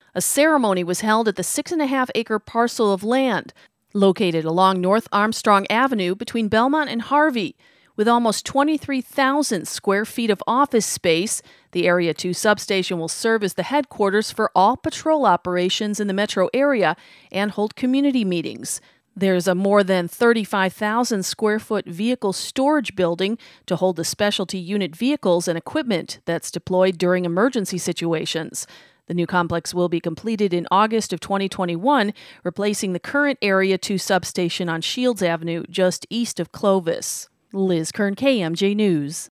A ceremony was held at the 6.5-acre parcel of land located along North Armstrong Avenue between Belmont and Harvey. With almost 23,000 square feet of office space, the Area 2 substation will serve as the headquarters for all patrol operations in the metro area and hold community meetings. There's a more than 35,000 square foot vehicle storage building to hold the specialty unit vehicles and equipment that's deployed during emergency situations. The new complex will be completed in August of 2021, replacing the current Area 2 substation on Shields Avenue just east of Clovis. Liz Kern, KMJ News.